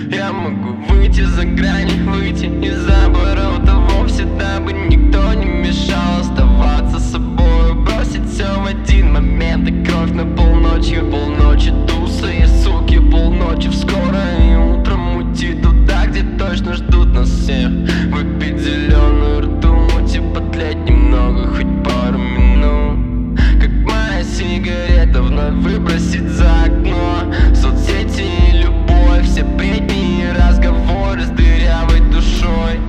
Я могу выйти за грани, выйти из-за оборота вовсе, дабы никто не мешал оставаться собой, бросить все в один момент и кровь на полночью. Полночи тусые суки, полночи скоро и утром уйти туда, где точно ждут нас всех. Выпить зеленую ртуть и потлеть немного, хоть пару минут, как моя сигарета вновь выбросить за окно. Соцсети и любовь, все бредни и разговоры с дырявой душой.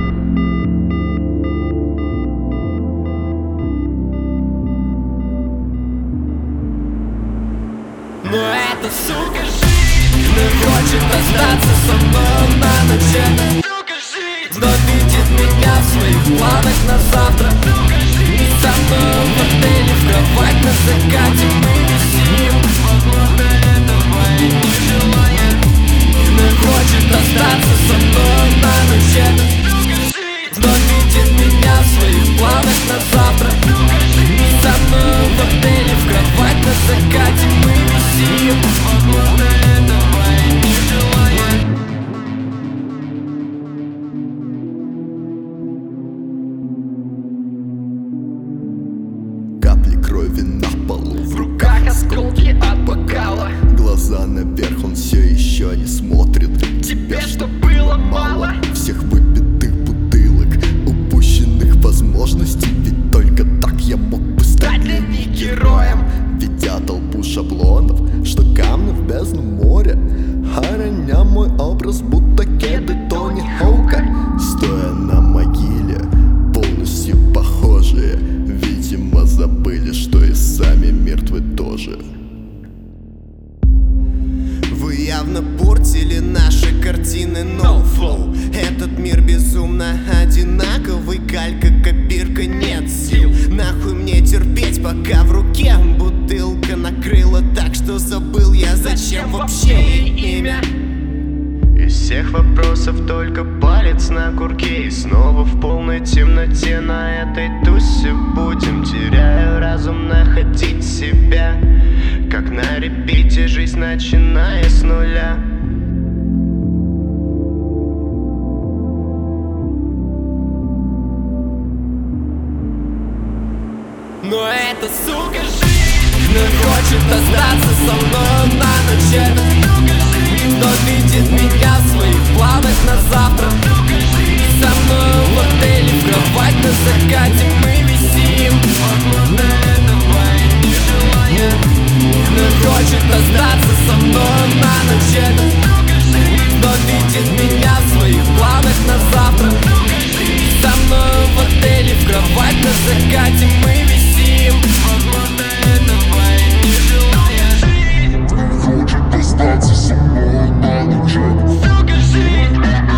Но эта сука жизнь не хочет остаться со мной на ночь. Эта сука жизнь, но видит меня в своих планах на завтра. И со мной в отеле, в кровать на закате мы висим. Возможно, этого и не желая. Не хочет остаться со мной на ночь. Эта сука жизнь, но видит меня в своих планах на завтра. И со мной в отеле, в кровать на закате мы висим. Возможно, этого и не желая. Капли крови на полу, В руках осколки от бокала. глаза наверх, он все еще не смотрит. Тебе что было мало? Всех выпитых бутылок, упущенных возможностей. Ведь только так я мог бы стать Стать для них героем. Ведя толпу шаблонов, что камни в бездну моря, храня мой образ, будто кеды Тони Хоука. Стоя на могиле, полностью похожие, видимо забыли, что и сами мертвы тоже. Вы явно портили наши картины No Flow. Этот мир безумно одинаковый, калька, копирка, нет сил. Нахуй мне терпеть, пока в руке бутылка накрыла так, что забыл я, зачем вообще ей имя. Из всех вопросов только палец на курке, и снова в полной темноте на этой тусе будем. Теряю разум, находить себя, как на репите, жизнь начиная с нуля. Но эта сука жизнь не хочет остаться со мной на ночь. Эта сука жизнь, но видит меня в своих планах на завтра. И со мной в отеле, в кровать на закате мы висим. Возможно, этого и не желая. Не хочет остаться со мной на ночь. Эта сука жизнь, но видит меня в своих планах на завтра. И со мной в отеле, в кровать на закате мы висим. Возможно, этого и не желая. Хочет остаться со мной на ночь. Сука, жизнь.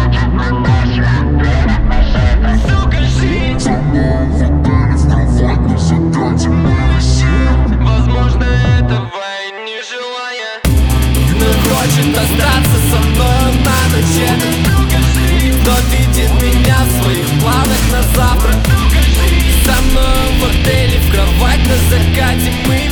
Сука, жизнь. Со мной в отеле, в кровать на закате мы висим. Возможно, этого и не желая. Не хочет остаться со мной на ночь. Эта сука жизнь, но видит меня в своих планах на завтра. И со мной в отеле, в кровать на закате мы